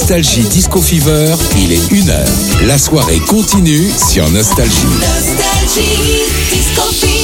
Nostalgie Disco Fever, il est 1h. La soirée continue sur Nostalgie. Nostalgie Disco Fever.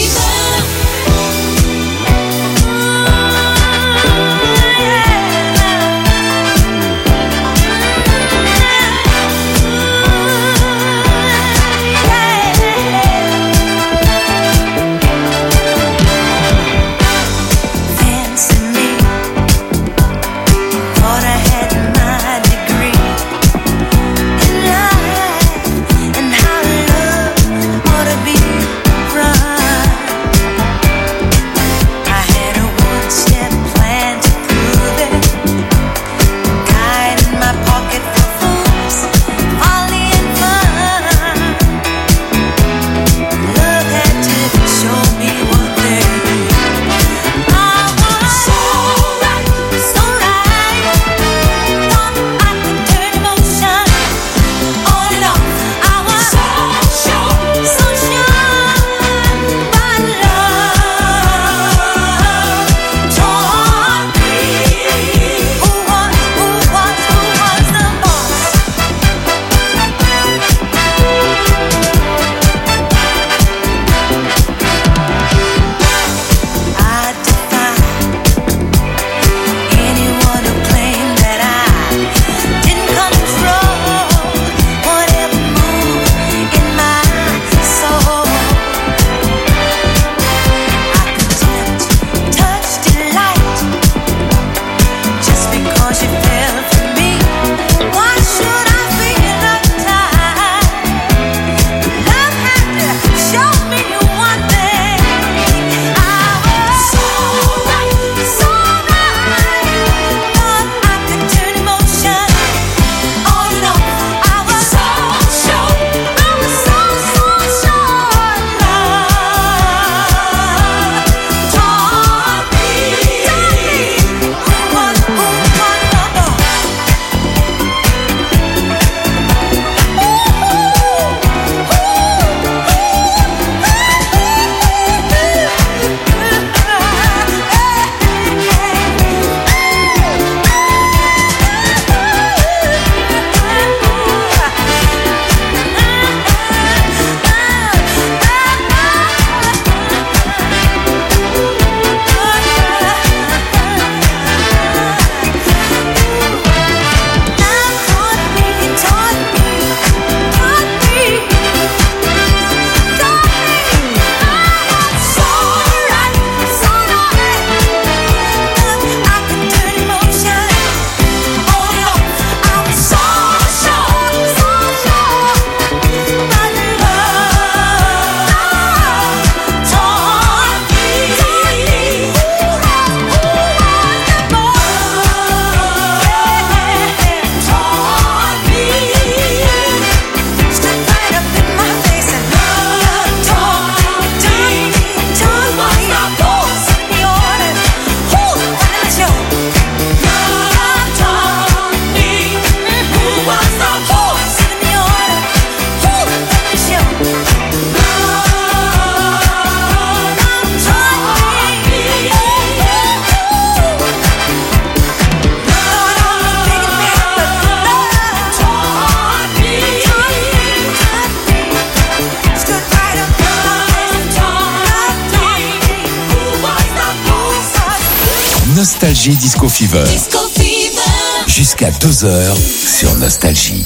Nostalgie Disco Fever. Disco Fever. Jusqu'à 2h sur Nostalgie.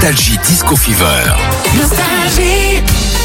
Nostalgie Disco Fever. Nostalgie.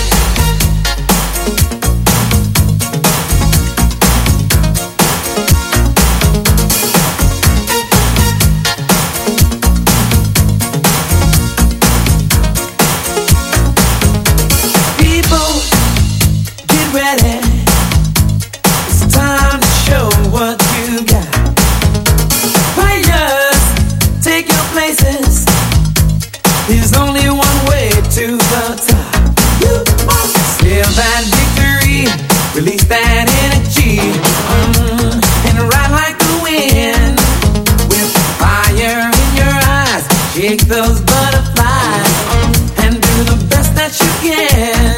There's only one way to the top. You must feel that victory, release that energy, and ride like the wind. With fire in your eyes, shake those butterflies, and do the best that you can.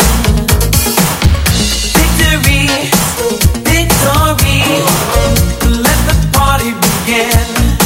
Victory, victory, let the party begin.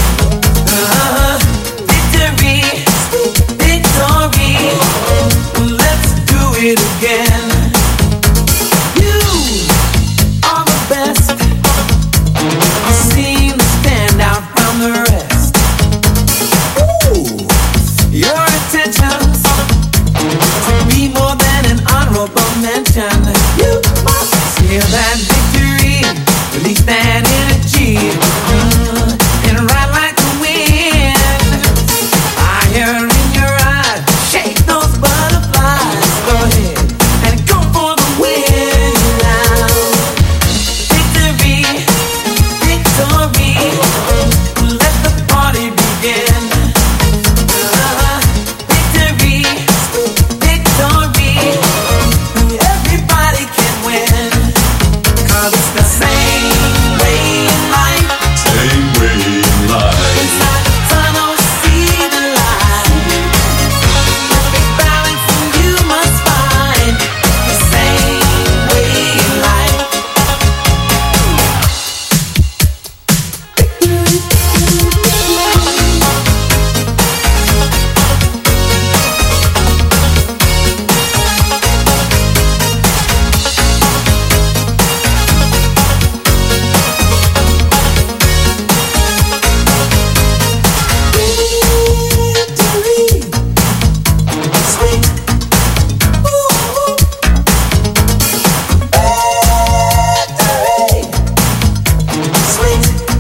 It again. You are the best. You seem to stand out from the rest. Ooh, your intentions to be more than an honorable mention. You must feel that victory, release that energy, and ride like the wind. Fire in your eyes, shake those butterflies. Go ahead and go for the win now. Victory, victory, let the party begin. Victory, victory, everybody can win. 'Cause it's the same way in life. Same way in life. Inside the tunnel, see the light. Perfect balance you must find. The same way in life. Victory, sweet, ooh, victory, sweet,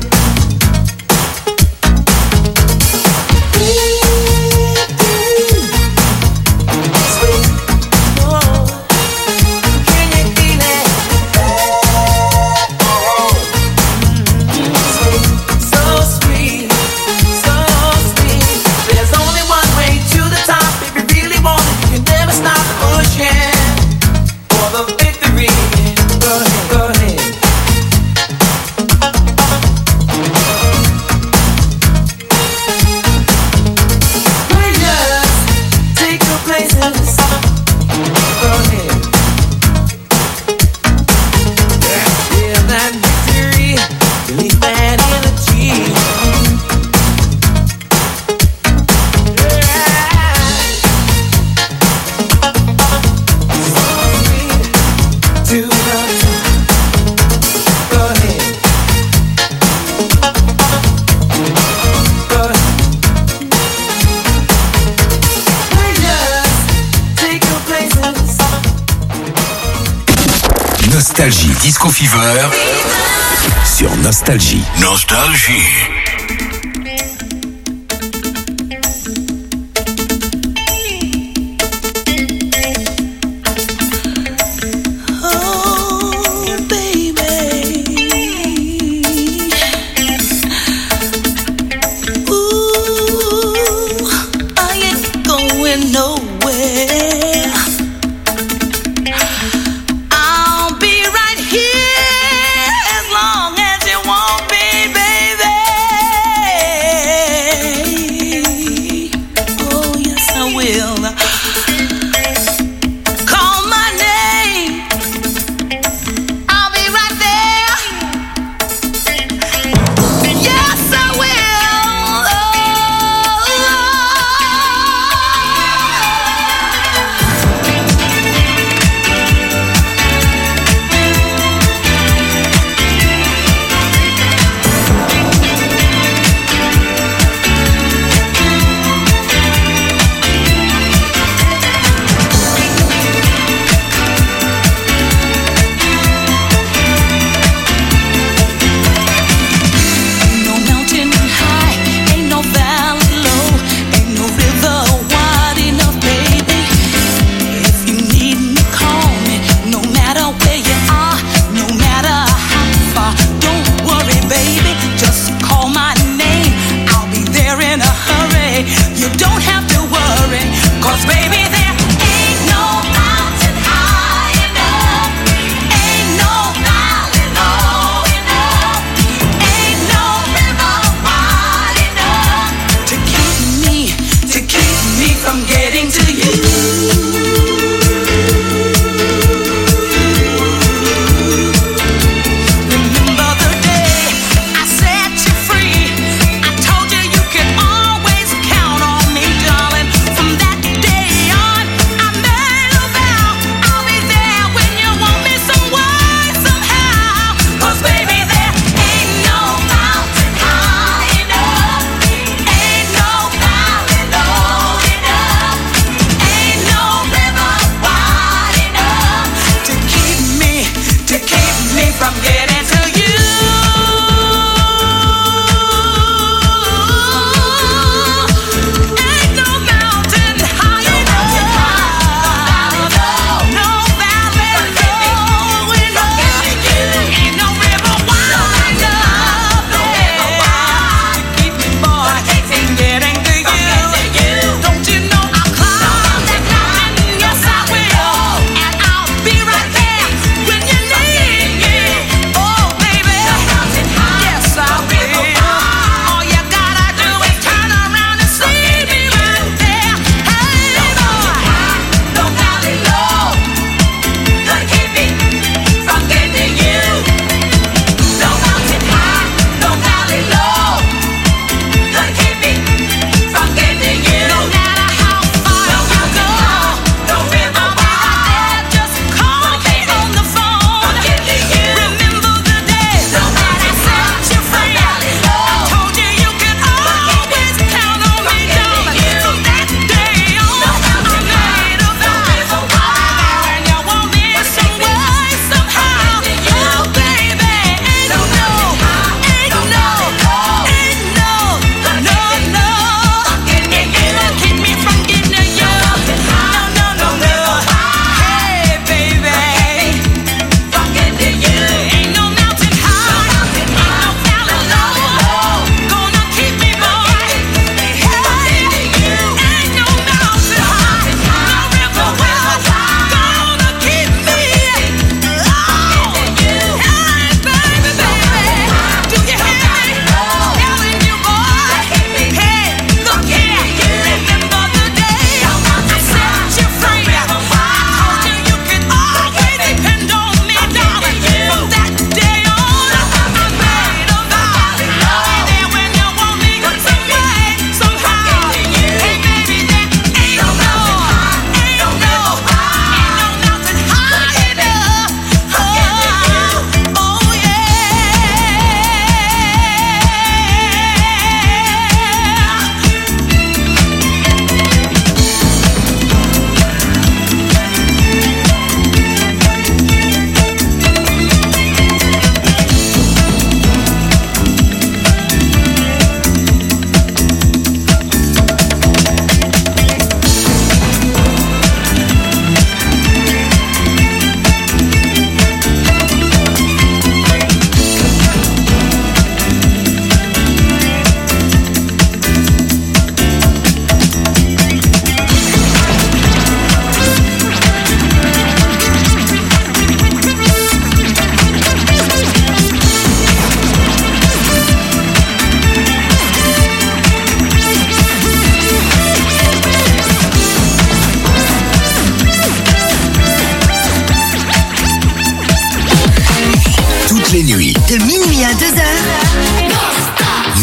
victory, sweet, oh, can you feel it? Sweet, so sweet, so sweet. There's only one way to the top. If you really want it, you can never stop pushing for the victory. Go ahead, go ahead. Players, take your places. Go ahead. Feel that victory, release that energy. So sweet to the top. Go ahead. Go ahead. Players, take your places. Nostalgie Disco Fever sur Nostalgie. Nostalgie. Oh, baby. Ooh, I ain't going nowhere. I'll be right here as long as you want me, baby.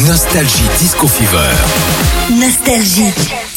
Nostalgie Disco Fever. Nostalgie.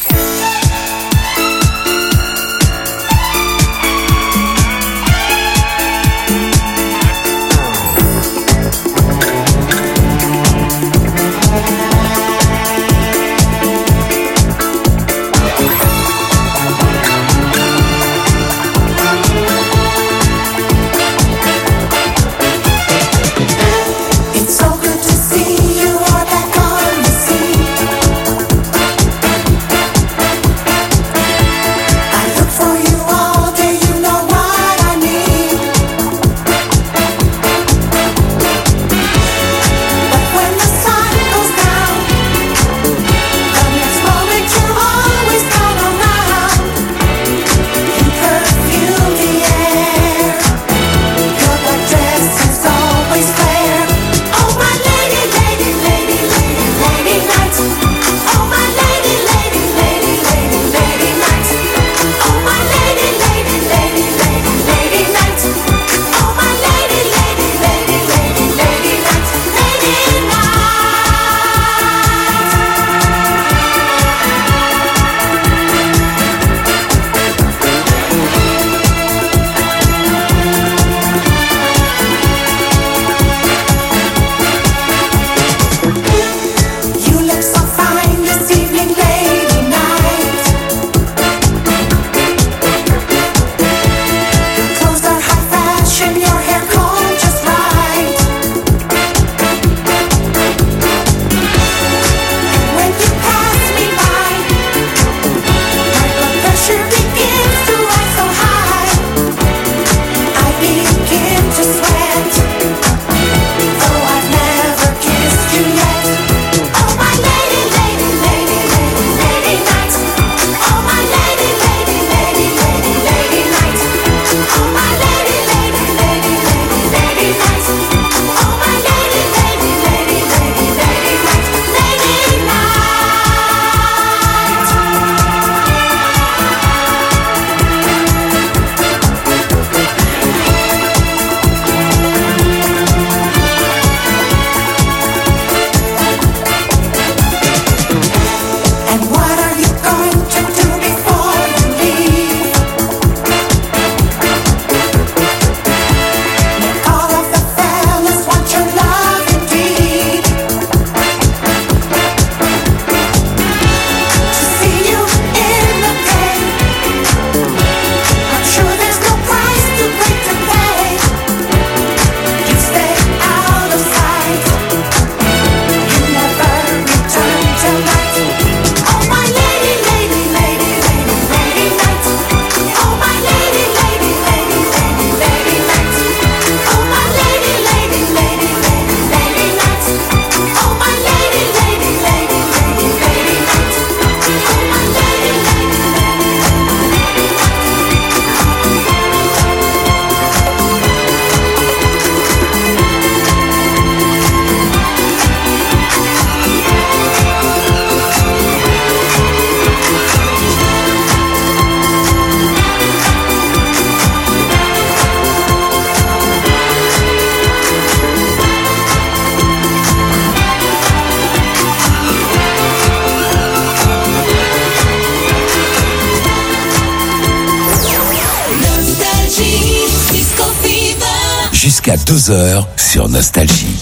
Jusqu'à 2h sur Nostalgie.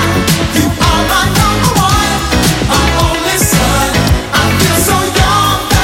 I feel so young.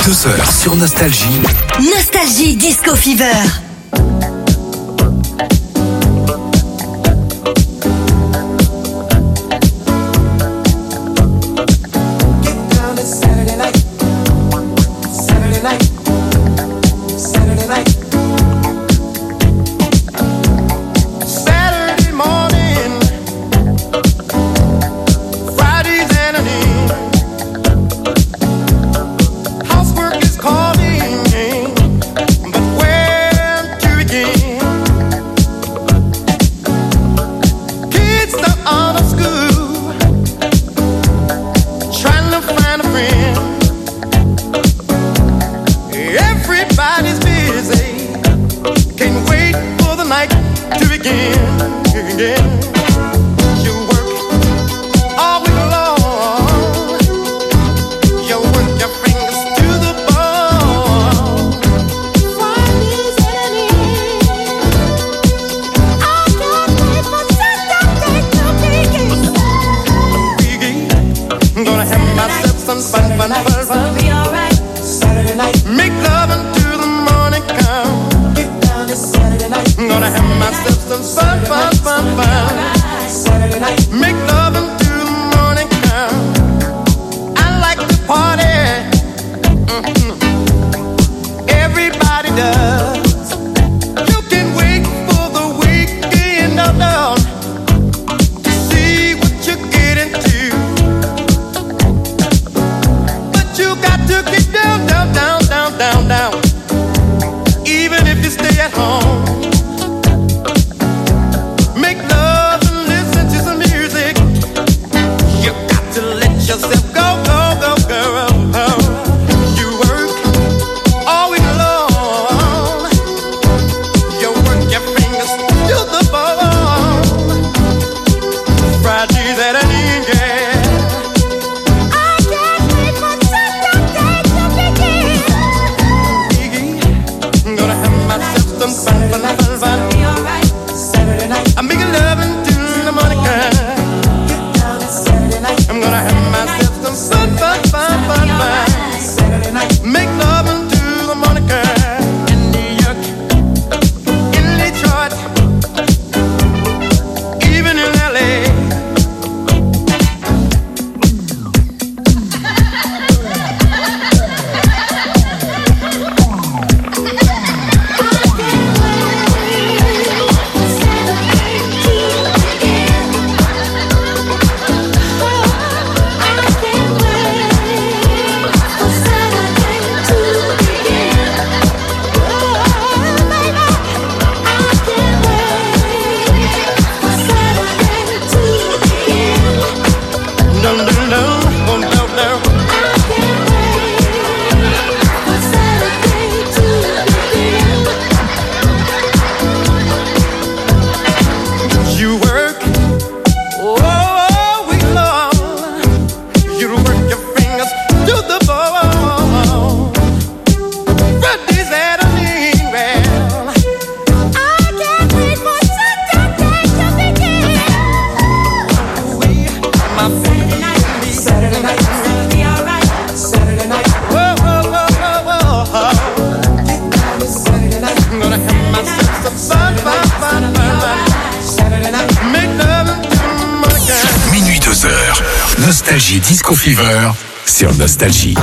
2h sur Nostalgie. Nostalgie Disco Fever. Nostalgie Disco Fever sur Nostalgie.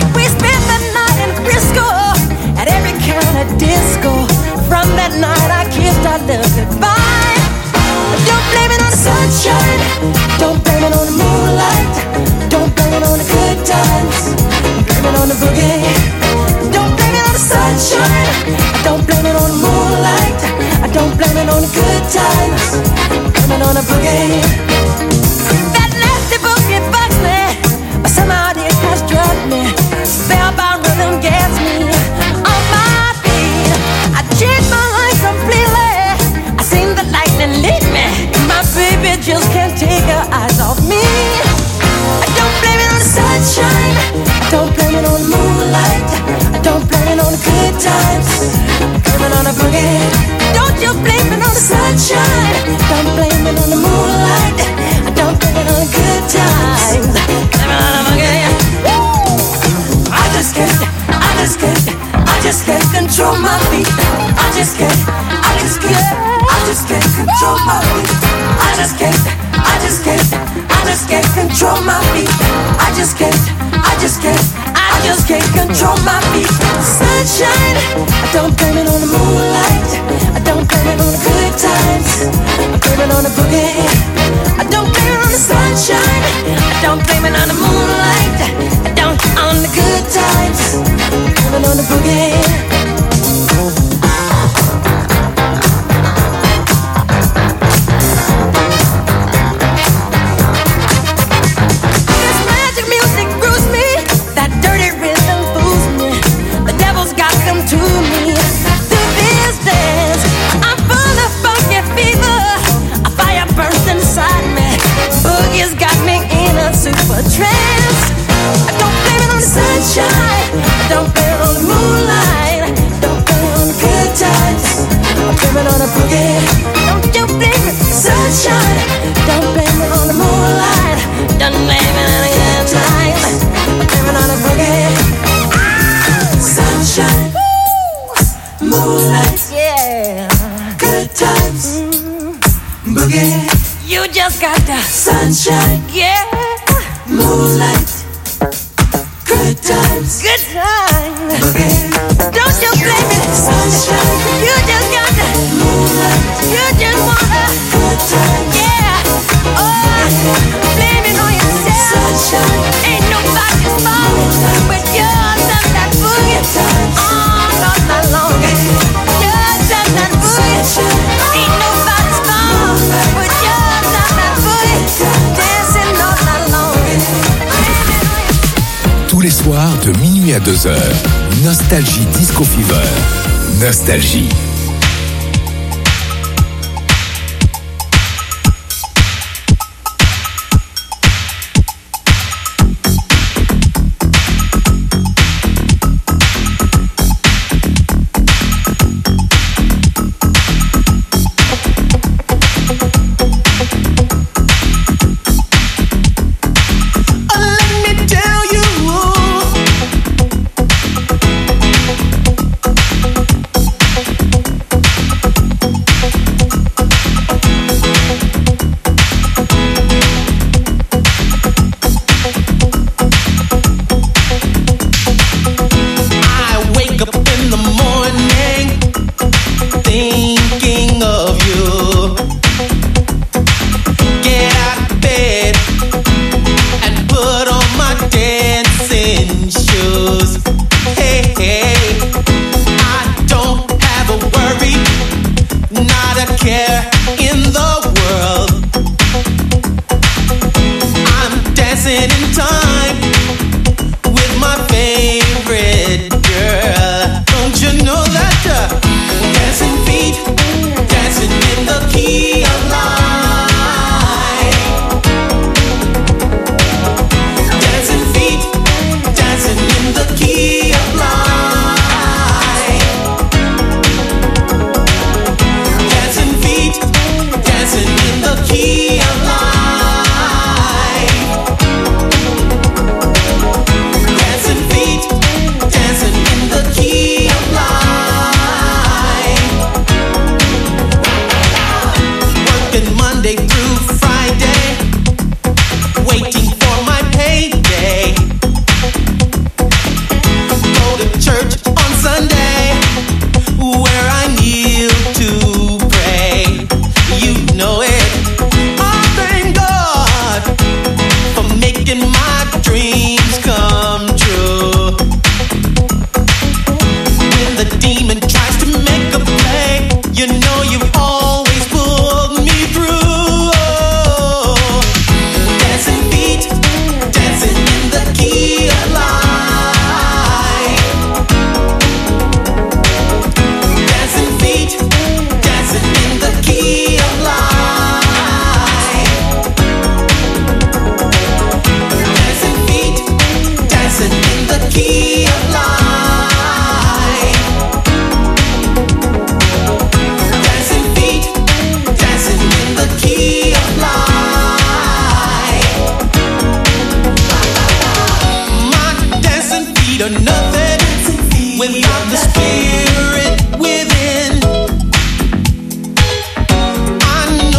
Disco from that night I control my feet. I just can't control my feet. I just can't control my feet. Sunshine, I don't blame it on the moonlight. I don't blame it on the good times. I blame it on the boogie. I don't blame it on the sunshine. I don't blame it on the moonlight. I don't on the good times. I blame it on the boogie. Super trance. I don't blame it on the sunshine. I don't blame it on the moonlight. Don't blame it on the good times. I blame it on the boogie. Don't you blame it on the sunshine. Don't blame it on the moonlight. Don't blame it on the good times. I blame it on the boogie. Sunshine, moonlight, yeah, good times, boogie. You just got the sunshine, yeah. Moonlight, good times, boogie. Don't you blame it, sunshine. You just got the moonlight. You just wanna good times, yeah. Oh, blame it on yourself, sunshine. Ain't nobody's fault but yours and that boogie. Oh, not that long. Yours and that boogie. Ain't nobody's fault but yours and that boogie. Dancing all night long. Tous les soirs de minuit à 2h, Nostalgie Disco Fever. Nostalgie. without the spirit within. I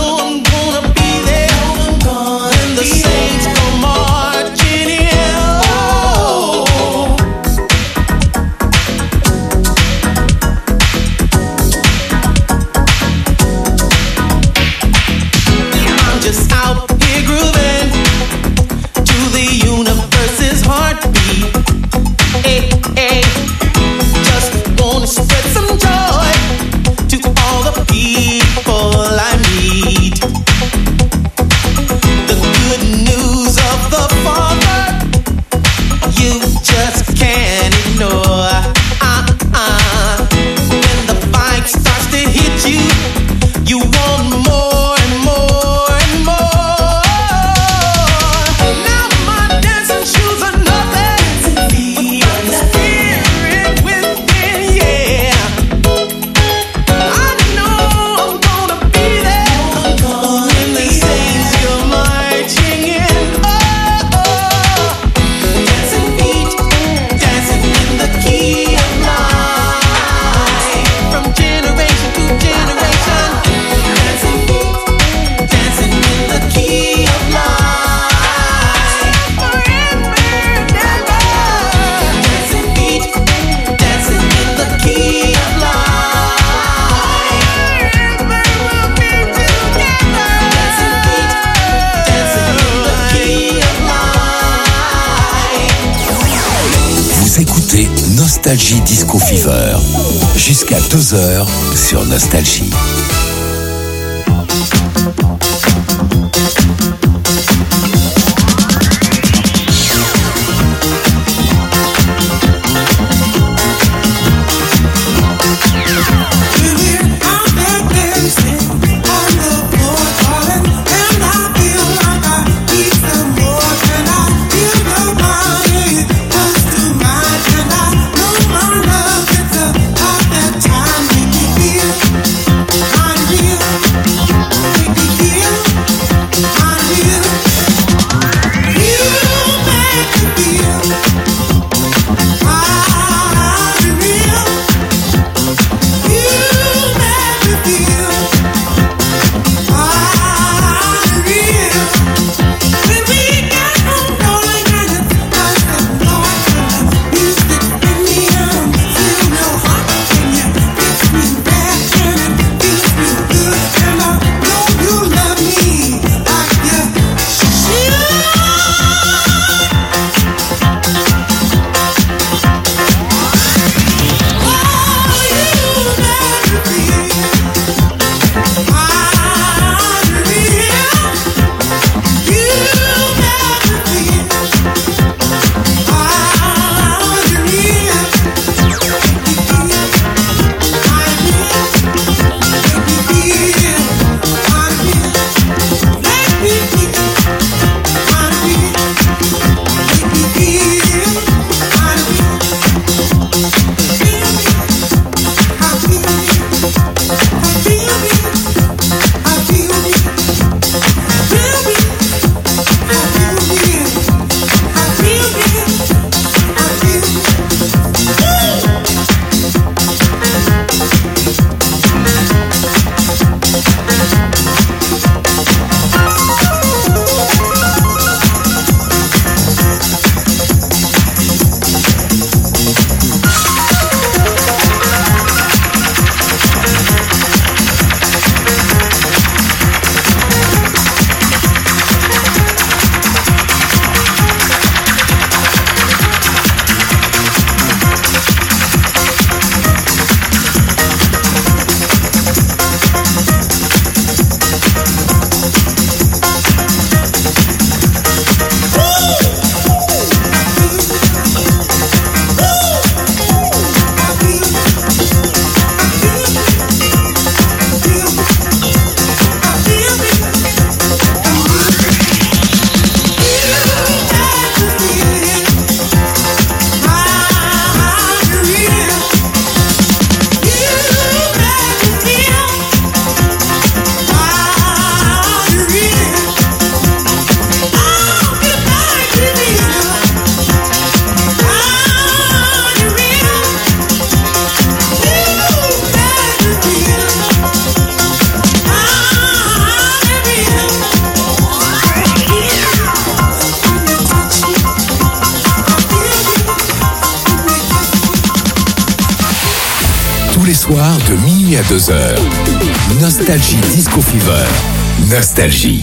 Nostalgie Disco Fever. Jusqu'à 2h sur Nostalgie. Soir de minuit à 2h. Nostalgie Disco Fever. Nostalgie.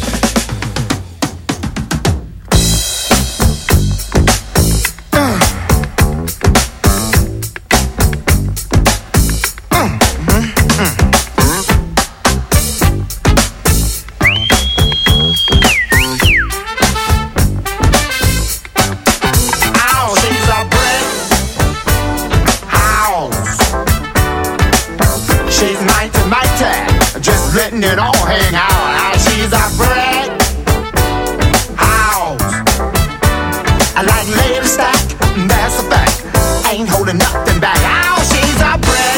It all hang out. She's a bread house. I like lady stack, that's a fact. Ain't holding nothing back. Oh, she's a bread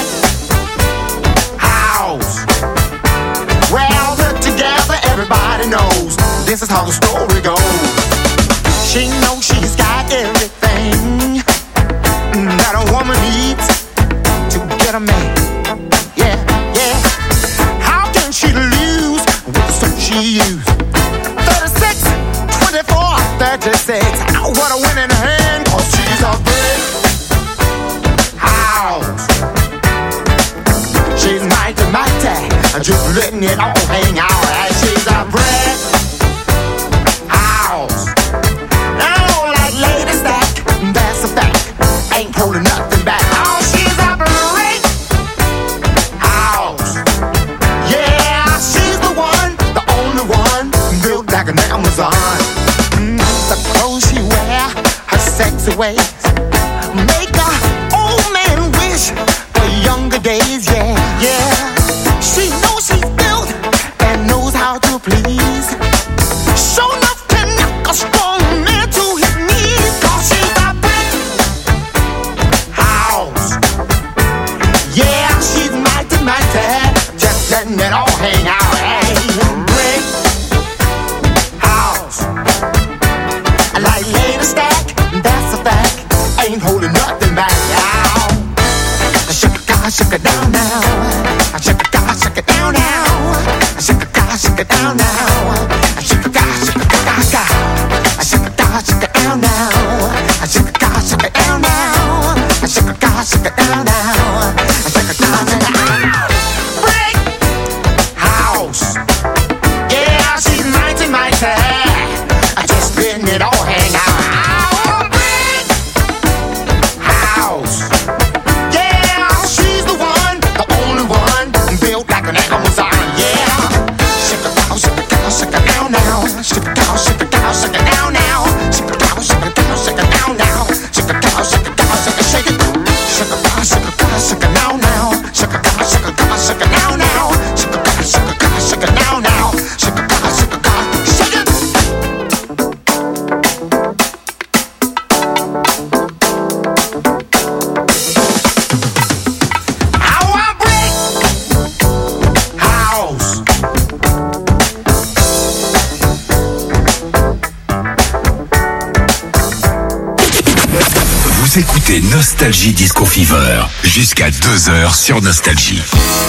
house. Well put together, everybody knows this is how the story goes. She knows she's got everything that a woman needs to get a man. Yeah, yeah. She lose with the stuff she used. 36, 24, 36. Oh, what a winning hand, 'cause she's a big house. She's mighty, just letting it all hang out. And she's a brick house. Now, like lady stack, that's a fact. Ain't holding nothing back. sexy ways make a old man wish for younger days. Yeah, yeah. She knows she's built and knows how to please. Show enough to knock a strong man to his knees. 'Cause she's a brick house. Yeah, she's mighty, mighty. Just letting it all hang out. Hey, brick house. Like later stack, that's a fact. Ain't holding nothing back now. Shake it down now. Shake it down now. Shake it down now. Shake it down now. Shake it down now. Shake it down now. Shake it down now. Shake it down now. Shake it down now. Brick house. Yeah, she's mighty, mighty. Just letting it all hang out. Brick house. Yeah, she's the one, the only one, built like an Amazon. Yeah. Shake it down, shake it down, shake it down now. Shake it down, shake it down, shake it down now. Shake it down, shake it down, shake it down now. Shake it down, shake it down, shake it, shake it. Shake it down, shake it down, shake it down now. Shake it down, shake it down, shake it down now. Shake it down, shake it down, shake it down now. Shake it down, shake it down, shake it. How I break house. Vous écoutez Nostalgie Disco Fever jusqu'à 2h sur Nostalgie.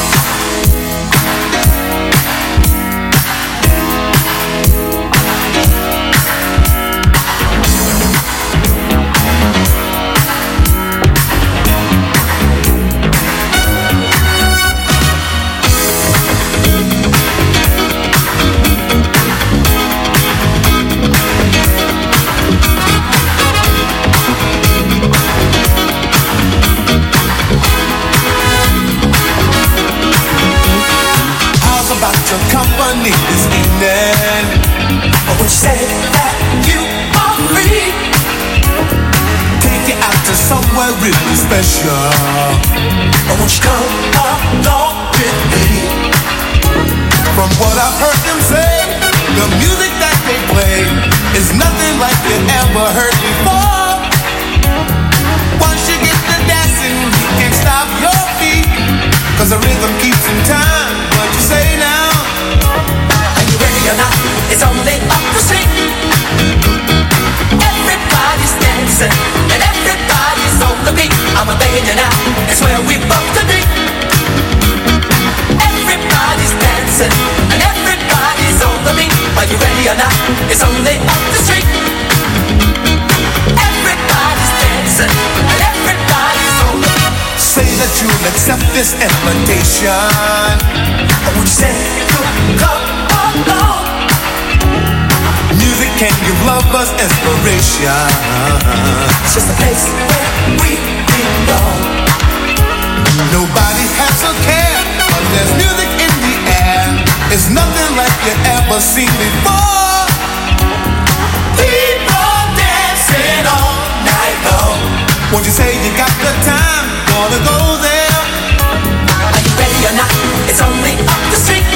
company this evening. When you say that you are free, take you out to somewhere really special. Won't you come along with me? From what I've heard them say, the music that they play is nothing like you ever heard before. Once you get to dancing, you can't stop your feet, 'cause the rhythm keeps in time. What you say now? Are you ready or not? It's only up the street. Everybody's dancing and everybody's on the beat. I'm begging you now, it's where we both to be. Everybody's dancing and everybody's on the beat. Are you ready or not? It's only up the street. Everybody's dancing and everybody's on the beat. Say that you'll accept this invitation. Would you say you'll come along? Music can give lovers inspiration. It's just a place where we belong. Nobody has a care, but there's music in the air. It's nothing like you ever seen before. People dancing all night long. Won't you say you got the time? Wanna go there? Are you ready or not? It's only up the street.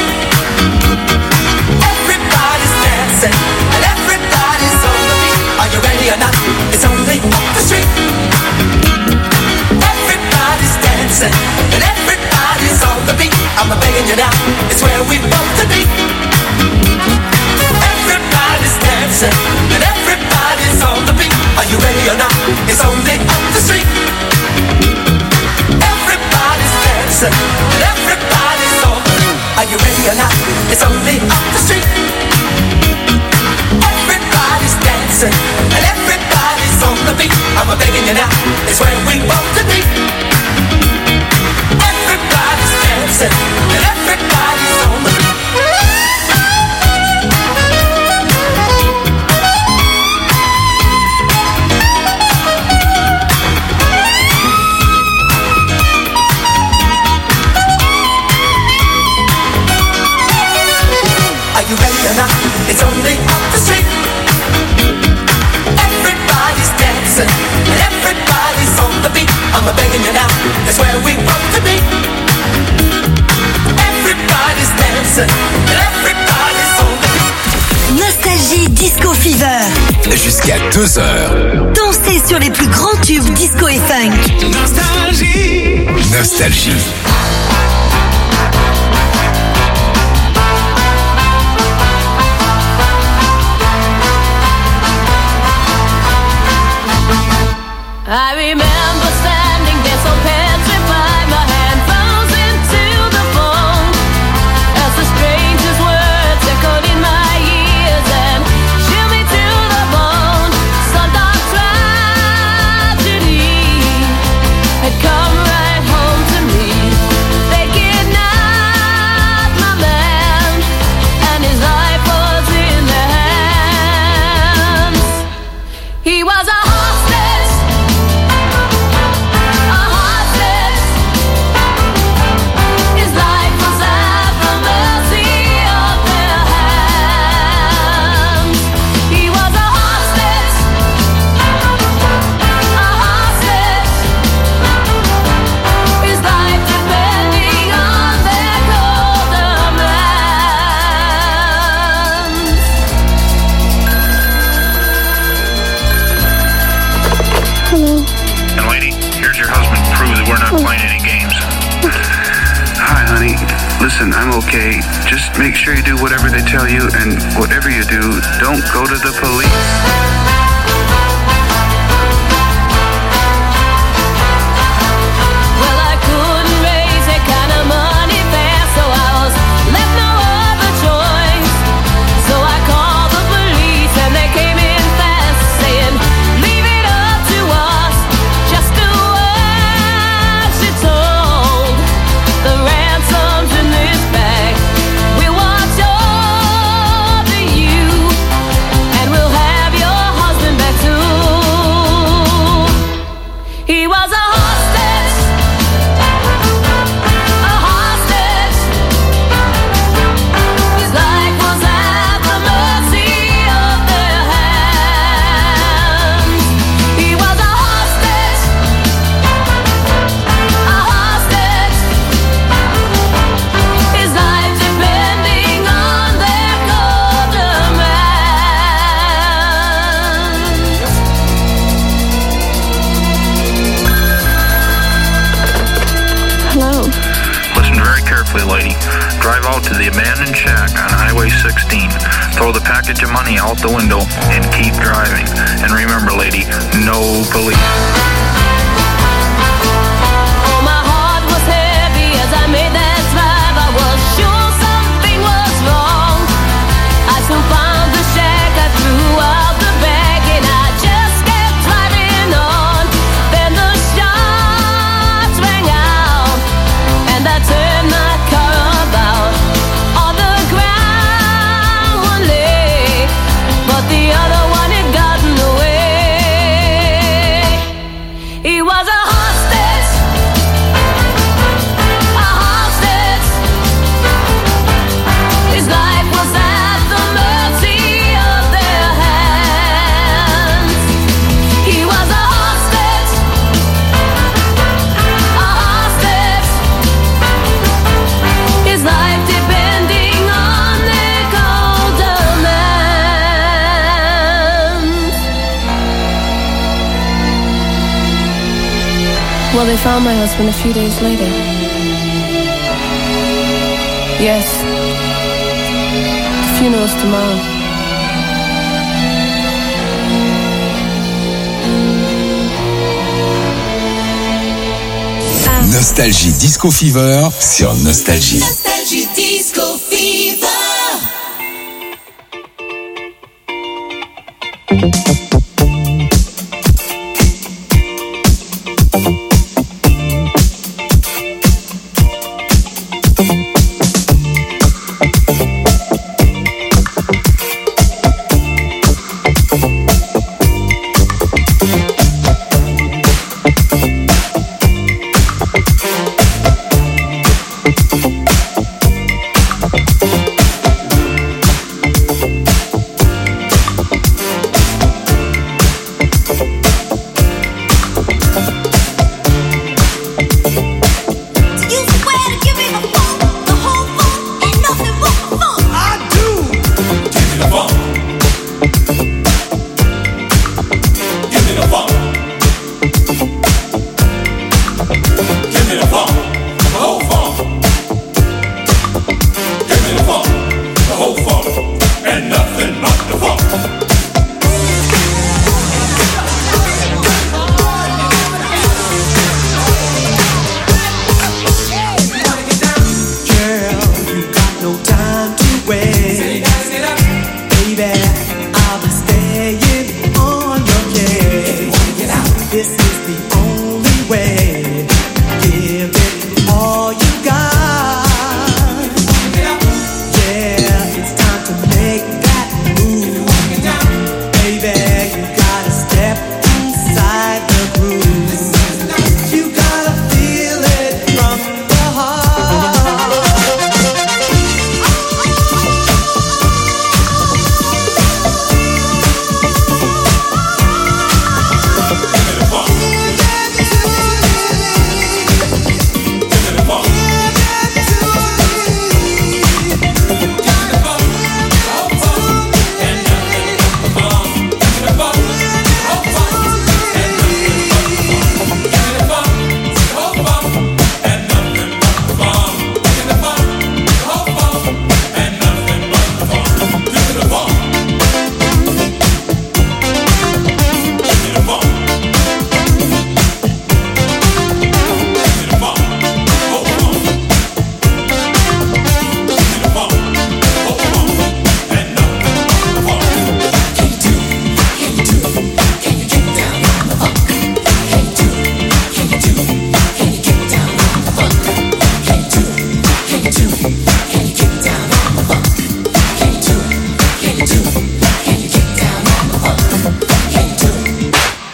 Everybody's dancing and everybody's on the beat. Are you ready or not? It's only up the street. Everybody's dancing and everybody's on the beat. I'm begging you now, it's where we both to be. Everybody's dancing and everybody's on the beat. Are you ready or not? It's only up the street. Everybody's dancing and everybody's on the beat. Are you ready or not? It's only up the street. Everybody's dancing and everybody's on the beat. I'm begging you now, it's where we both to be. Everybody's dancing and everybody's on the beat. jusqu'à 2h. Dansez sur les plus grands tubes disco et funk. Nostalgie. Nostalgie. I remember standing there so petrified, my hand frozen to the bone, as the strangest words echoed in my ears and chilled me to the bone. Some dark tragedy had come right home to me. They kidnapped my man, and his life was in their hands. He was a playing any games. Hi, honey. Listen, I'm okay. Just make sure you do whatever they tell you, and whatever you do, don't go to the police. Lady, drive out to the abandoned shack on Highway 16, throw the package of money out the window, and keep driving. And remember, lady, no police. Oh, my heart was heavy as I made that drive. I was sure something was wrong. I soon found the shack, I threw out the bag, and I just kept driving on. Then the shots rang out, and I turned my the other one had gotten away. He was a hostage, a hostage. His life was at the mercy of their hands. He was a hostage, a hostage. His life depending on their golden man. Well, they found my husband a few days later. Yes. The funeral's tomorrow. Nostalgie Disco Fever sur Nostalgie. Nostalgie Disco Fever.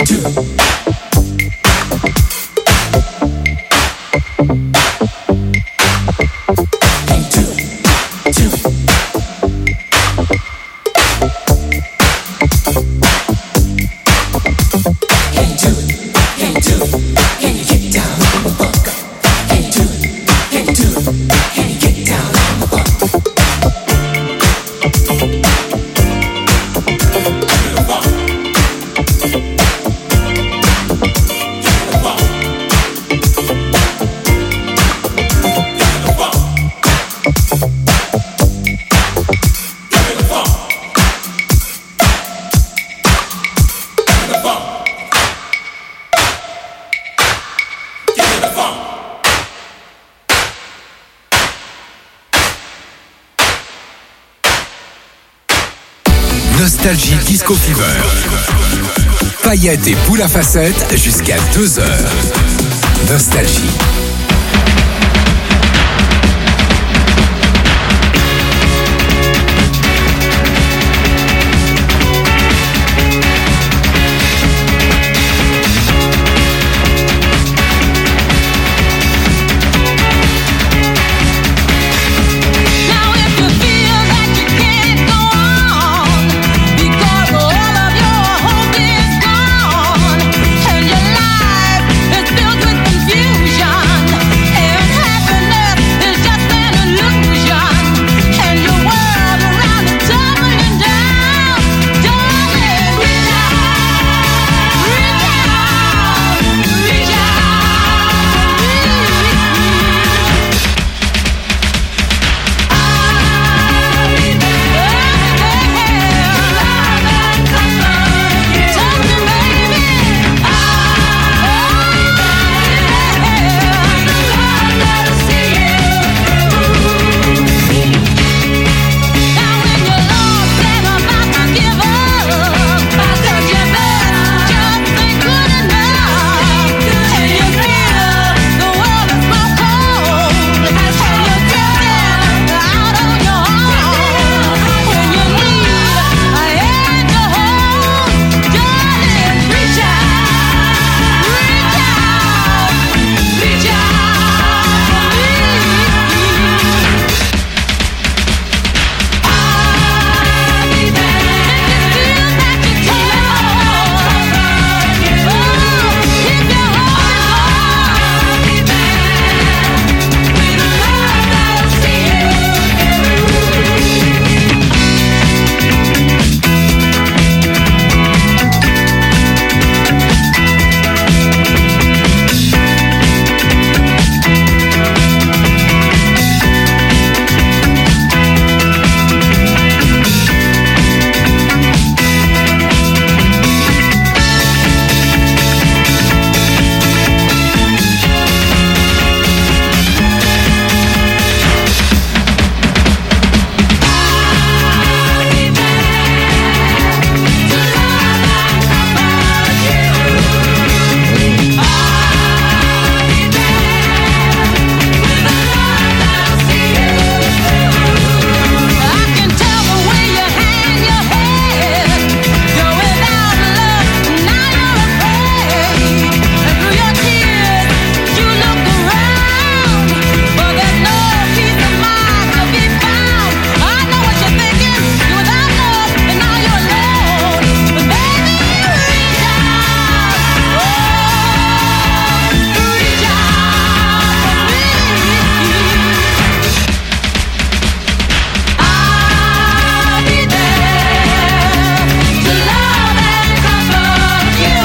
Nostalgie Disco Fever. Paillettes et boules à facettes jusqu'à 2h. Nostalgie.